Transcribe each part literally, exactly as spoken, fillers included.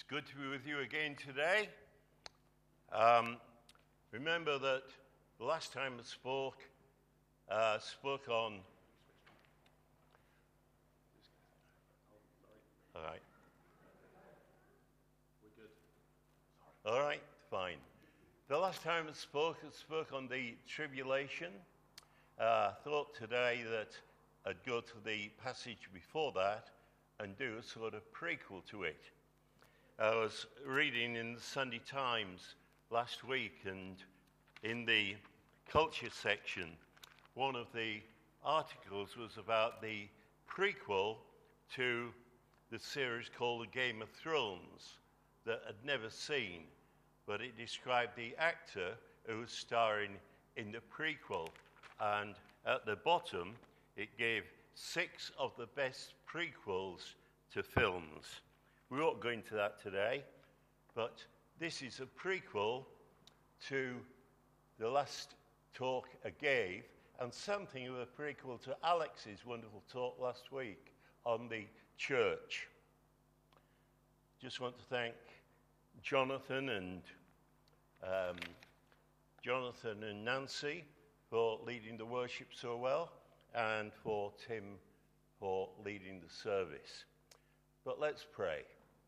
good to be with you again today. Um, remember that the last time I spoke, uh, spoke on... All right. We're good. All right, fine. The last time I spoke, I spoke on the tribulation. Uh, I thought today that I'd go to the passage before that and do a sort of prequel to it. I was reading in the Sunday Times last week, and in the culture section, one of the articles was about the prequel to the series called The Game of Thrones that I'd never seen, but it described the actor who was starring in the prequel, and at the bottom it gave six of the best prequels to films. We won't go into that today, but this is a prequel to the last talk I gave, and something of a prequel to Alex's wonderful talk last week on the church. Just want to thank Jonathan and um, Jonathan and Nancy for leading the worship so well, and for Tim for leading the service. But let's pray.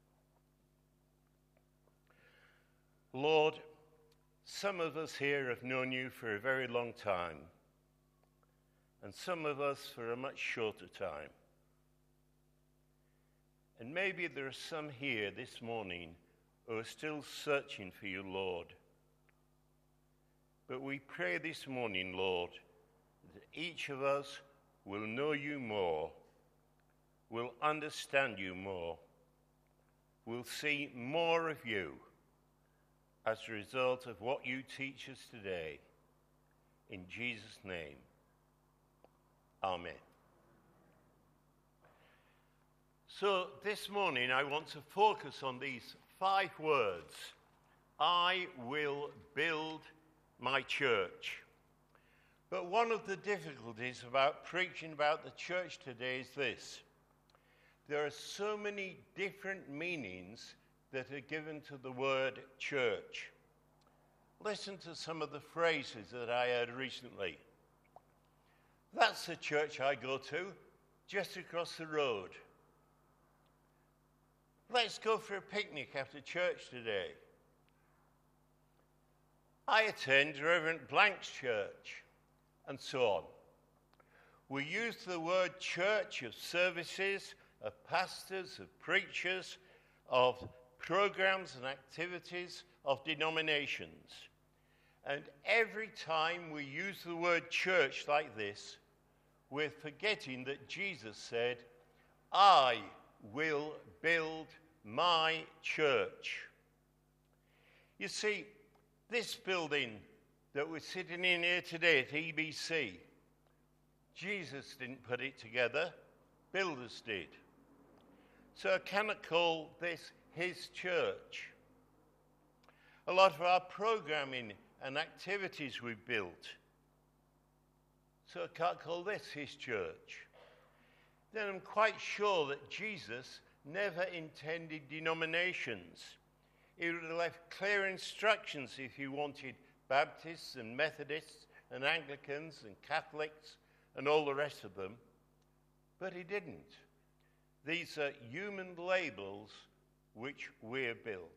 Lord, some of us here have known you for a very long time, and some of us for a much shorter time. And maybe there are some here this morning who are still searching for you, Lord. But we pray this morning, Lord, that each of us will know you more, will understand you more, will see more of you as a result of what you teach us today. In Jesus' name, amen. So this morning I want to focus on these five words. I will build my church. But one of the difficulties about preaching about the church today is this. There are so many different meanings that are given to the word church. Listen to some of the phrases that I heard recently. That's the church I go to, just across the road. Let's go for a picnic after church today. I attend Reverend Blank's church, and so on. We use the word church of services, of pastors, of preachers, of programs and activities, of denominations. And every time we use the word church like this, we're forgetting that Jesus said, I will build my church. You see, this building that we're sitting in here today at E B C, Jesus didn't put it together, builders did. So I cannot call this his church. A lot of our programming and activities we've built, so I can't call this his church. Then I'm quite sure that Jesus never intended denominations. He would have left clear instructions if he wanted Baptists and Methodists and Anglicans and Catholics and all the rest of them, but he didn't. These are human labels which we're built.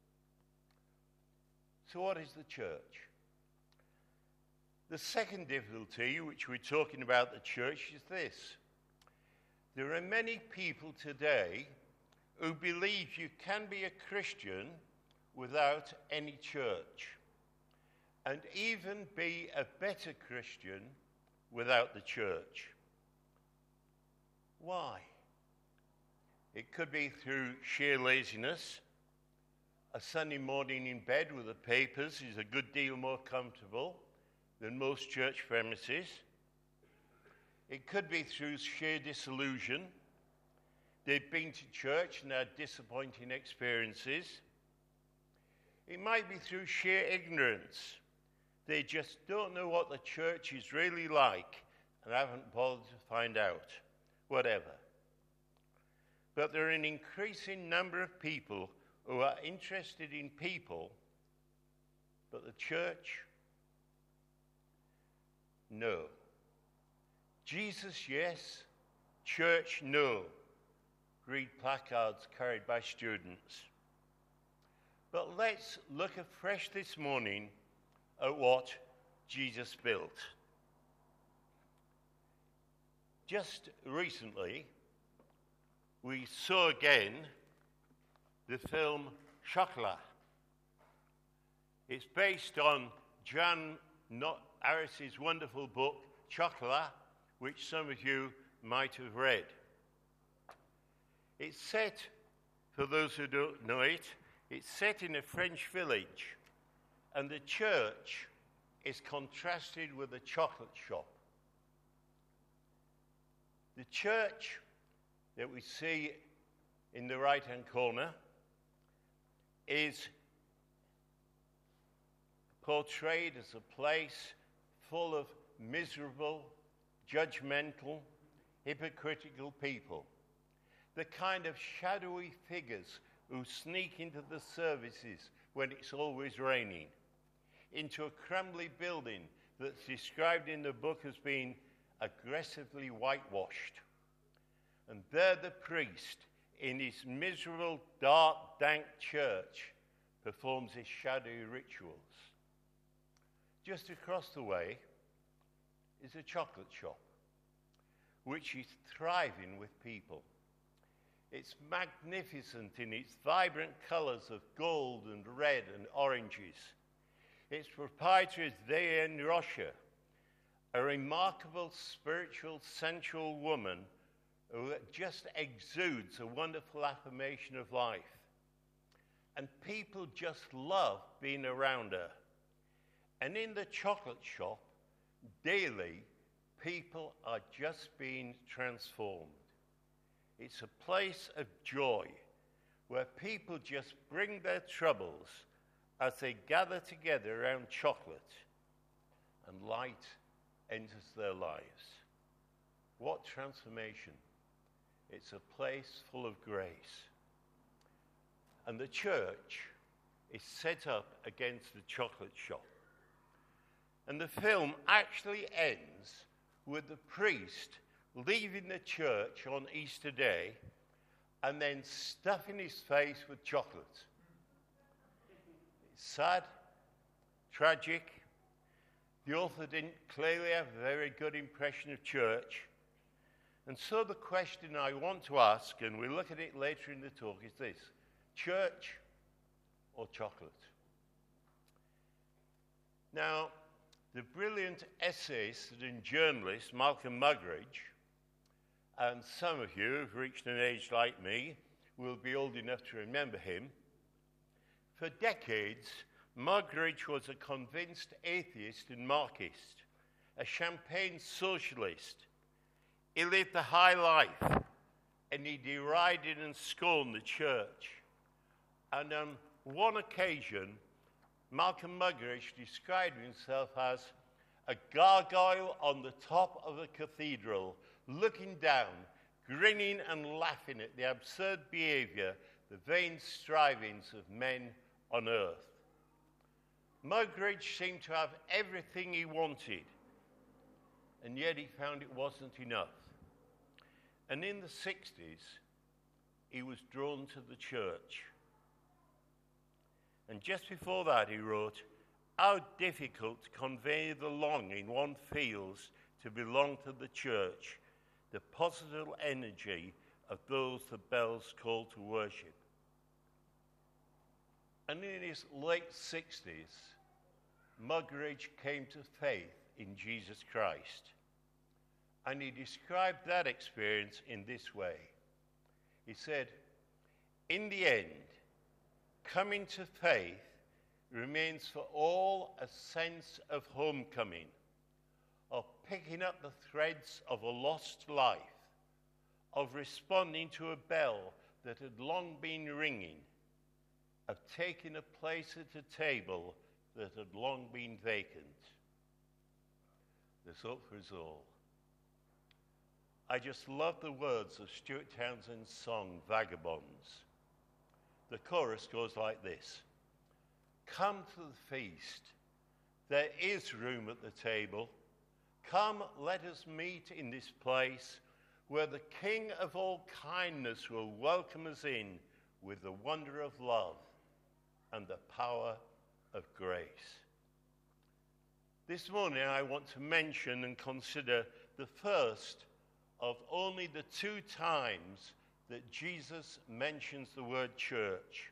So what is the church? The second difficulty which we're talking about the church is this. There are many people today who believe you can be a Christian without any church, and even be a better Christian without the church. Why? It could be through sheer laziness. A Sunday morning in bed with the papers is a good deal more comfortable than most church premises. It could be through sheer disillusion. They've been to church and had disappointing experiences. It might be through sheer ignorance. They just don't know what the church is really like and haven't bothered to find out. Whatever. But there are an increasing number of people who are interested in people, but the church, no. Jesus, yes. Church, no. Read placards carried by students. But let's look afresh this morning at what Jesus built. Just recently, we saw again the film Chocolat. It's based on John Harris's wonderful book, Chocolat, which some of you might have read. It's set, for those who don't know it, it's set in a French village, and the church is contrasted with a chocolate shop. The church that we see in the right-hand corner is portrayed as a place full of miserable, judgmental, hypocritical people. The kind of shadowy figures who sneak into the services when it's always raining, into a crumbly building that's described in the book as being aggressively whitewashed. And there the priest, in his miserable, dark, dank church, performs his shadowy rituals. Just across the way is a chocolate shop, which is thriving with people. It's magnificent in its vibrant colours of gold and red and oranges. Its proprietor is Diane Rocher, a remarkable spiritual, sensual woman who just exudes a wonderful affirmation of life. And people just love being around her. And in the chocolate shop, daily, people are just being transformed. It's a place of joy where people just bring their troubles as they gather together around chocolate, and light enters their lives. What transformation! It's a place full of grace. And the church is set up against the chocolate shop. And the film actually ends with the priest leaving the church on Easter Day and then stuffing his face with chocolate. It's sad, tragic. The author didn't clearly have a very good impression of church. And so the question I want to ask, and we'll look at it later in the talk, is this: church or chocolate? Now, the brilliant essayist and journalist Malcolm Muggeridge, and some of you who've reached an age like me will be old enough to remember him. For decades, Muggeridge was a convinced atheist and Marxist, a champagne socialist. He lived a high life, and he derided and scorned the church. And on one occasion, Malcolm Muggeridge described himself as a gargoyle on the top of a cathedral, looking down, grinning and laughing at the absurd behavior, the vain strivings of men on earth. Muggeridge seemed to have everything he wanted, and yet he found it wasn't enough. And in the sixties, he was drawn to the church. And just before that, he wrote, "How difficult to convey the longing one feels to belong to the church, the positive energy of those the bells call to worship." And in his late sixties, Muggeridge came to faith in Jesus Christ. And he described that experience in this way. He said, "In the end, coming to faith remains for all a sense of homecoming, of picking up the threads of a lost life, of responding to a bell that had long been ringing, of taking a place at a table that had long been vacant. There's hope for us all." I just love the words of Stuart Townsend's song, Vagabonds. the chorus goes like this. Come to the feast. There is room at the table. Come, let us meet in this place where the King of all kindness will welcome us in with the wonder of love and the power of grace. This morning I want to mention and consider the first of only the two times that Jesus mentions the word church.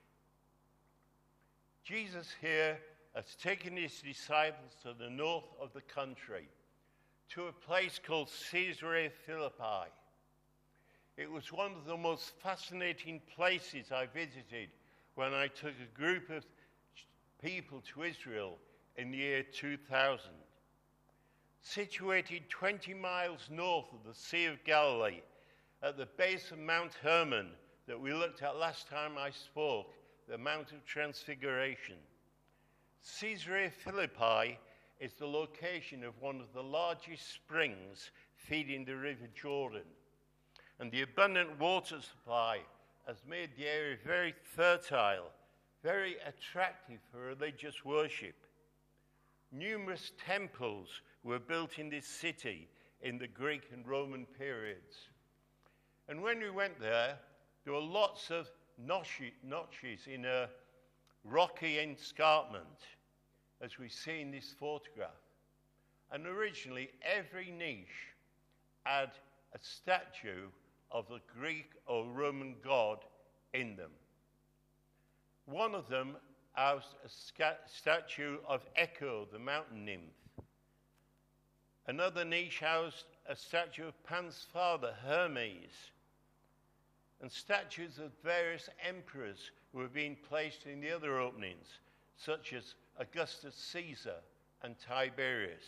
Jesus here has taken his disciples to the north of the country, to a place called Caesarea Philippi. It was one of the most fascinating places I visited when I took a group of people to Israel in the year two thousand. Situated twenty miles north of the Sea of Galilee, at the base of Mount Hermon that we looked at last time I spoke, the Mount of Transfiguration. Caesarea Philippi is the location of one of the largest springs feeding the River Jordan. And the abundant water supply has made the area very fertile, very attractive for religious worship. Numerous temples were built in this city in the Greek and Roman periods. And when we went there, there were lots of notches in a rocky escarpment, as we see in this photograph. And originally, every niche had a statue of the Greek or Roman god in them. One of them housed a sca- statue of Echo, the mountain nymph. Another niche housed a statue of Pan's father, Hermes. And statues of various emperors were being placed in the other openings, such as Augustus Caesar and Tiberius.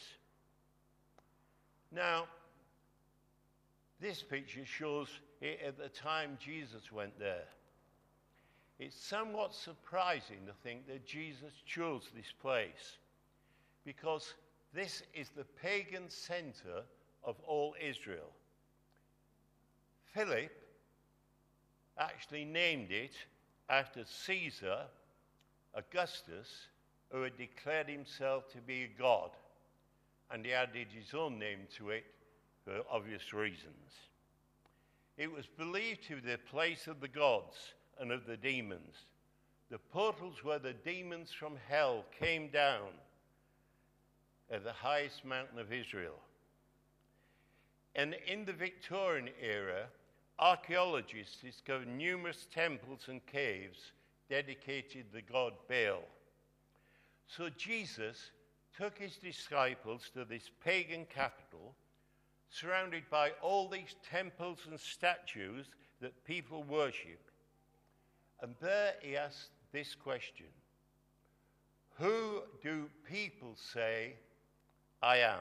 Now, this picture shows it at the time Jesus went there. It's somewhat surprising to think that Jesus chose this place, because this is the pagan center of all Israel. Philip actually named it after Caesar, Augustus, who had declared himself to be a god, and he added his own name to it for obvious reasons. It was believed to be the place of the gods and of the demons, the portals where the demons from hell came down at the highest mountain of Israel. And in the Victorian era, archaeologists discovered numerous temples and caves dedicated to the god Baal. So Jesus took his disciples to this pagan capital, surrounded by all these temples and statues that people worship. And there he asked this question: who do people say I am?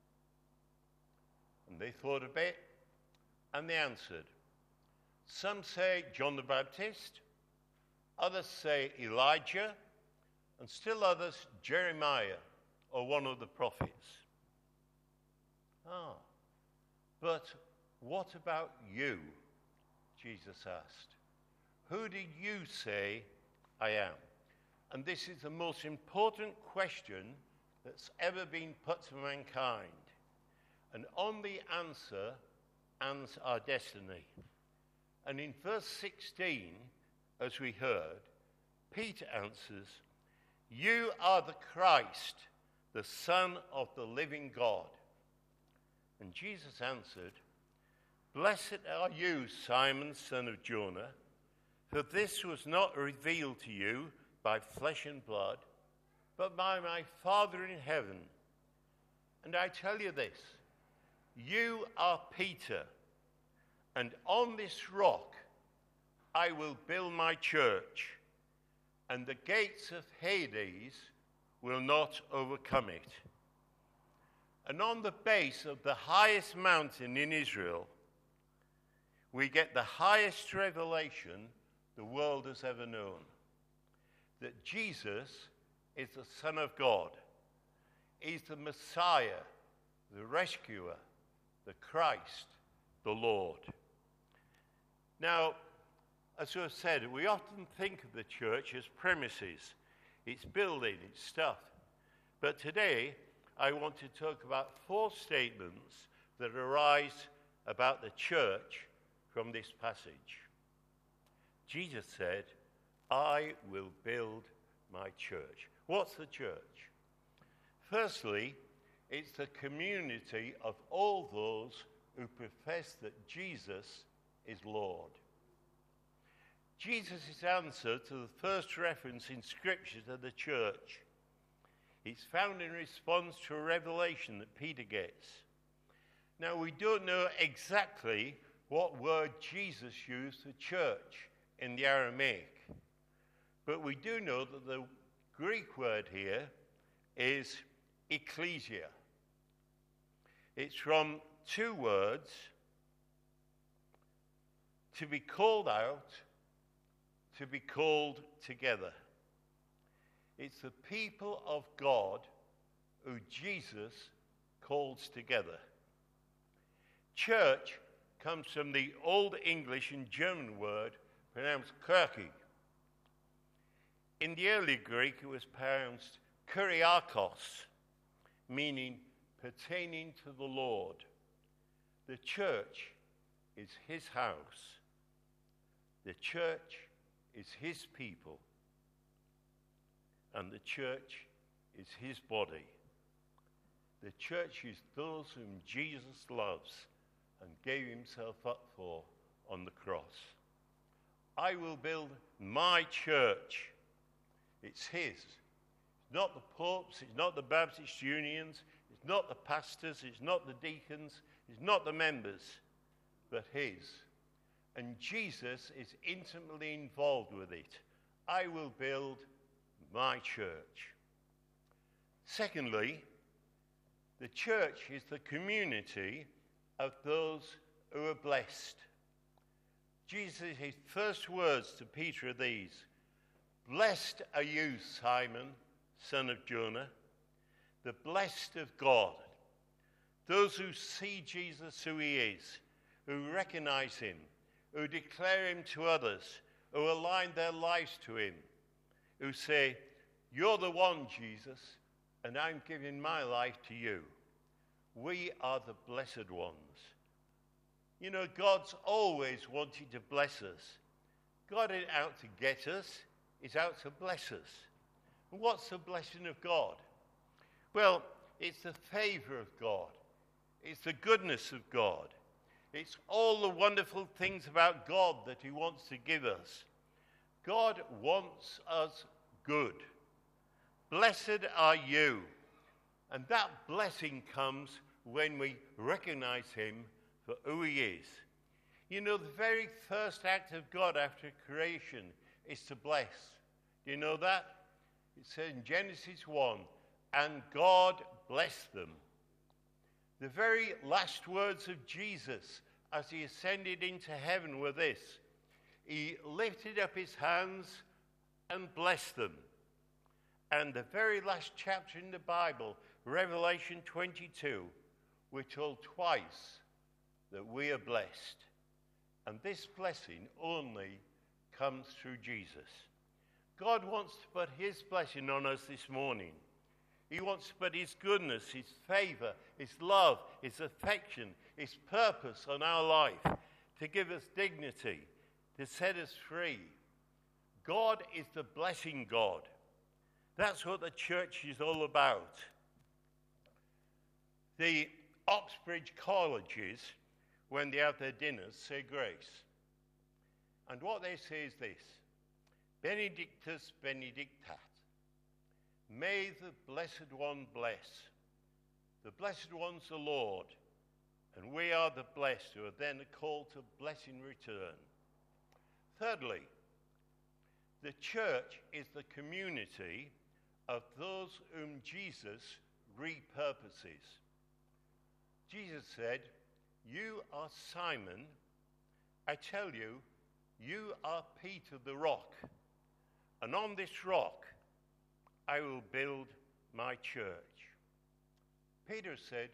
And they thought a bit, and they answered. Some say John the Baptist, others say Elijah, and still others Jeremiah or one of the prophets. Ah, but what about you? Jesus asked. Who did you say I am? And this is the most important question that's ever been put to mankind. And on the answer ends our destiny. And in verse sixteen, as we heard, Peter answers, you are the Christ, the Son of the living God. And Jesus answered, blessed are you, Simon, son of Jonah, for this was not revealed to you by flesh and blood, but by my Father in heaven. And I tell you this, you are Peter, and on this rock I will build my church, and the gates of Hades will not overcome it. And on the base of the highest mountain in Israel, we get the highest revelation the world has ever known, that Jesus is the Son of God. He's the Messiah, the rescuer, the Christ, the Lord. Now, as I've said, we often think of the church as premises. It's building, it's stuff. But today, I want to talk about four statements that arise about the church from this passage. Jesus said, I will build my church. What's the church? Firstly, it's the community of all those who profess that Jesus is Lord. Jesus' answer to the first reference in Scripture to the church, it's found in response to a revelation that Peter gets. Now, we don't know exactly what word Jesus used for church in the Aramaic, but we do know that the Greek word here is ecclesia. It's from two words, to be called out, to be called together. It's the people of God who Jesus calls together. Church comes from the Old English and German word pronounced Kirche. In the early Greek, it was pronounced Kyriakos, meaning pertaining to the Lord. The church is his house. The church is his people. And the church is his body. The church is those whom Jesus loves and gave himself up for on the cross. I will build my church. It's his. It's not the popes, it's not the Baptist unions, it's not the pastors, it's not the deacons, it's not the members, but his. And Jesus is intimately involved with it. I will build my church. Secondly, the church is the community of those who are blessed. Jesus' his first words to Peter are these: Blessed are you, Simon, son of Jonah, the blessed of God. Those who see Jesus who he is, who recognize him, who declare him to others, who align their lives to him, who say, you're the one, Jesus, and I'm giving my life to you. We are the blessed ones. You know, God's always wanted to bless us. God ain't out to get us, he's out to bless us. And what's the blessing of God? Well, it's the favor of God. It's the goodness of God. It's all the wonderful things about God that he wants to give us. God wants us good. Blessed are you. And that blessing comes when we recognize him for who he is. You know, the very first act of God after creation is to bless. Do you know that? It says in Genesis one, and God blessed them. The very last words of Jesus as he ascended into heaven were this: he lifted up his hands and blessed them. And the very last chapter in the Bible, Revelation twenty-two, we're told twice that we are blessed. And this blessing only comes through Jesus. God wants to put his blessing on us this morning. He wants to put his goodness, his favor, his love, his affection, his purpose on our life, to give us dignity, to set us free. God is the blessing God. That's what the church is all about. The Oxbridge colleges, when they have their dinners, say grace. And what they say is this: Benedictus benedictat. May the Blessed One bless. The Blessed One's the Lord, and we are the blessed who are then called to bless in return. Thirdly, the church is the community of those whom Jesus repurposes. Jesus said, you are Simon. I tell you, you are Peter the rock. And on this rock, I will build my church. Peter said,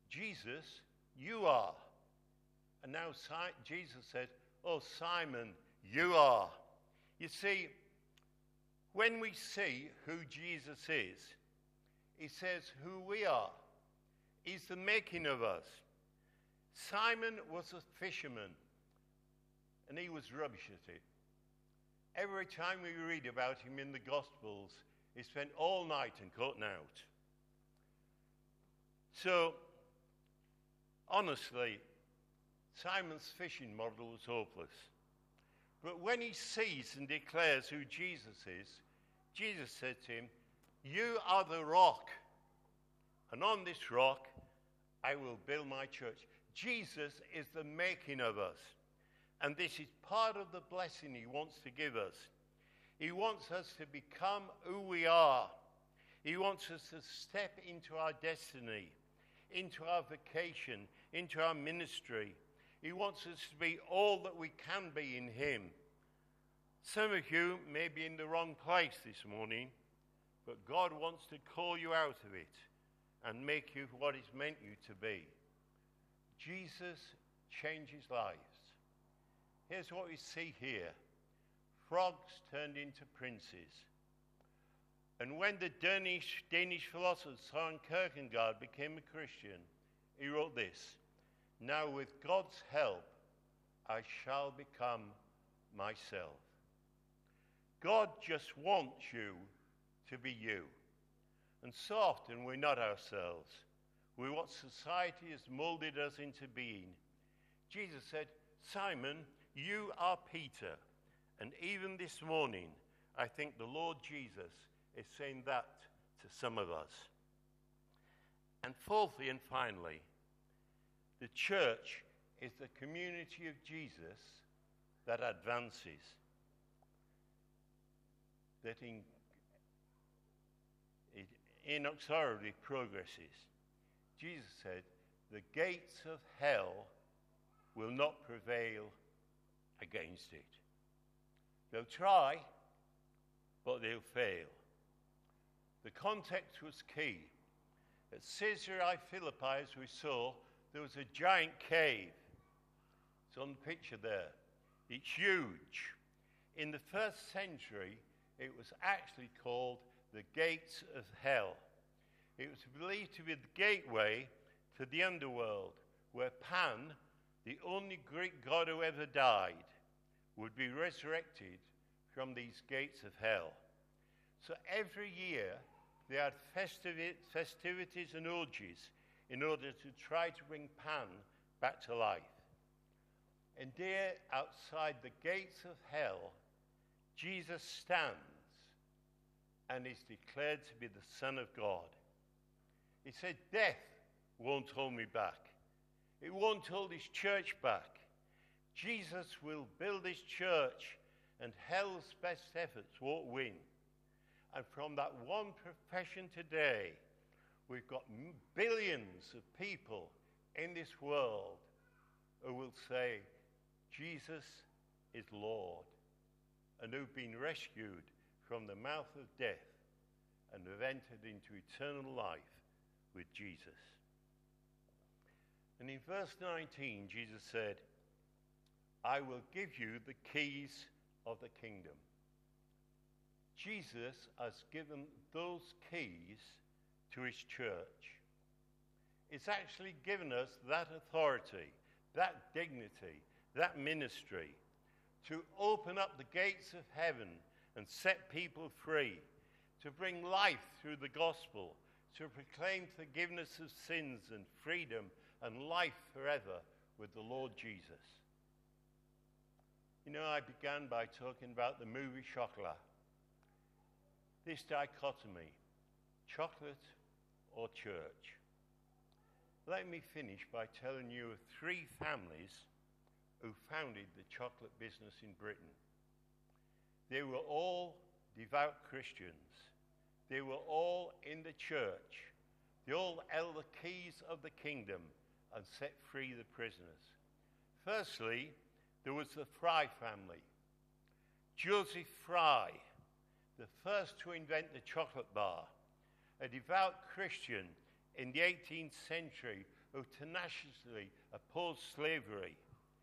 Jesus, you are. And now si- Jesus said, oh, Simon, you are. You see, when we see who Jesus is, he says who we are. He's the making of us. Simon was a fisherman, and he was rubbish at it. Every time we read about him in the Gospels, he spent all night and caught out. So, honestly, Simon's fishing model was hopeless. But when he sees and declares who Jesus is, Jesus said to him, "You are the rock, and on this rock I will build my church." Jesus is the making of us. And this is part of the blessing he wants to give us. He wants us to become who we are. He wants us to step into our destiny, into our vocation, into our ministry. He wants us to be all that we can be in him. Some of you may be in the wrong place this morning, but God wants to call you out of it and make you what he's meant you to be. Jesus changes lives. Here's what we see here. Frogs turned into princes. And when the Danish, Danish philosopher Søren Kierkegaard became a Christian, he wrote this: "Now with God's help, I shall become myself." God just wants you to be you. And so often we're not ourselves. We're what society has molded us into being. Jesus said, "Simon, you are Peter." And even this morning, I think the Lord Jesus is saying that to some of us. And fourthly and finally, the church is the community of Jesus that advances, that in, it inexorably progresses. Jesus said, "The gates of hell will not prevail against it." They'll try, but they'll fail. The context was key. At Caesarea Philippi, as we saw, there was a giant cave. It's on the picture there. It's huge. In the first century, it was actually called the gates of hell. It was believed to be the gateway to the underworld, where Pan, the only Greek god who ever died, would be resurrected from these gates of hell. So every year they had festivi- festivities and orgies in order to try to bring Pan back to life. And there, outside the gates of hell, Jesus stands and is declared to be the Son of God. He said, "Death won't hold me back. It won't hold his church back. Jesus will build his church, and hell's best efforts won't win." And from that one profession today, we've got billions of people in this world who will say, "Jesus is Lord," and who've been rescued from the mouth of death and have entered into eternal life with Jesus. And in verse nineteen, Jesus said, "I will give you the keys of the kingdom." Jesus has given those keys to his church. It's actually given us that authority, that dignity, that ministry to open up the gates of heaven and set people free, to bring life through the gospel, to proclaim forgiveness of sins and freedom and life forever with the Lord Jesus. You know, I began by talking about the movie Chocolat. This dichotomy, chocolate or church. Let me finish by telling you of three families who founded the chocolate business in Britain. They were all devout Christians. They were all in the church. They all held the keys of the kingdom and set free the prisoners. Firstly, there was the Fry family. Joseph Fry, the first to invent the chocolate bar, a devout Christian in the eighteenth century who tenaciously opposed slavery.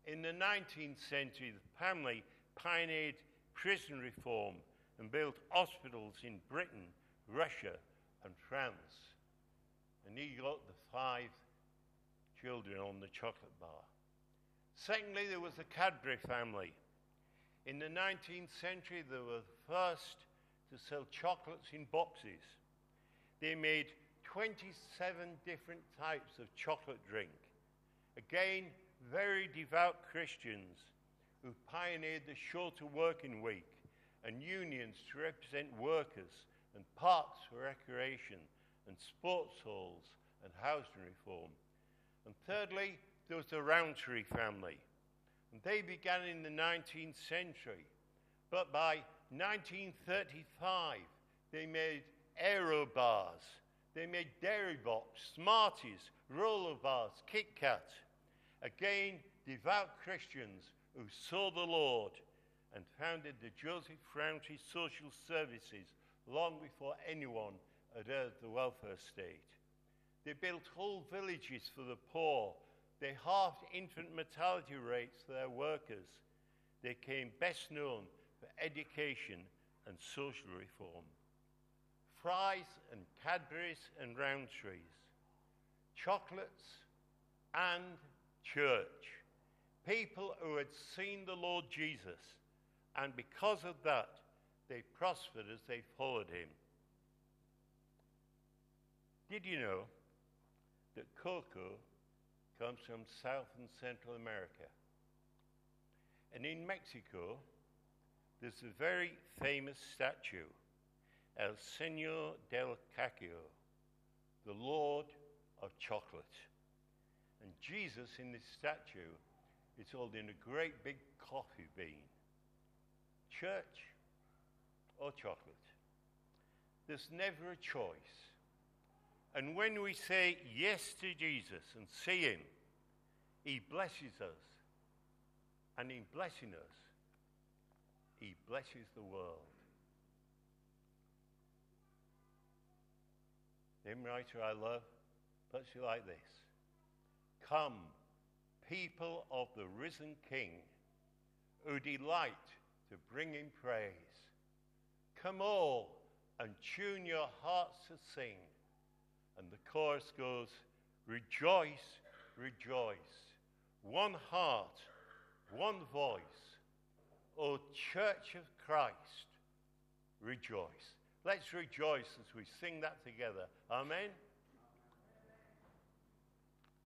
In the nineteenth century, the family pioneered prison reform and built hospitals in Britain, Russia, and France. And he got the five children on the chocolate bar. Secondly, there was the Cadbury family. In the nineteenth century, they were the first to sell chocolates in boxes. They made twenty-seven different types of chocolate drink. Again, very devout Christians who pioneered the shorter working week and unions to represent workers and parks for recreation and sports halls and housing reform. And thirdly, there was the Rowntree family. And they began in the nineteenth century. But by nineteen thirty-five, they made aero bars. They made Dairy Box, Smarties, roller bars, Kit Kat. Again, devout Christians who saw the Lord and founded the Joseph Rowntree Social Services long before anyone had heard the welfare state. They built whole villages for the poor. They halved infant mortality rates for their workers. They became best known for education and social reform. Fry's and Cadbury's and Rowntree's, chocolates and church. People who had seen the Lord Jesus, and because of that, they prospered as they followed him. Did you know that cocoa comes from South and Central America? And in Mexico, there's a very famous statue, El Señor del Cacao, the Lord of Chocolate. And Jesus in this statue is holding a great big coffee bean. Church or chocolate? There's never a choice. And when we say yes to Jesus and see him, he blesses us. And in blessing us, he blesses the world. The hymn writer I love puts it like this. Come, people of the risen King, who delight to bring him praise. Come all and tune your hearts to sing. And the chorus goes, rejoice, rejoice. One heart, one voice. O Church of Christ, rejoice. Let's rejoice as we sing that together. Amen.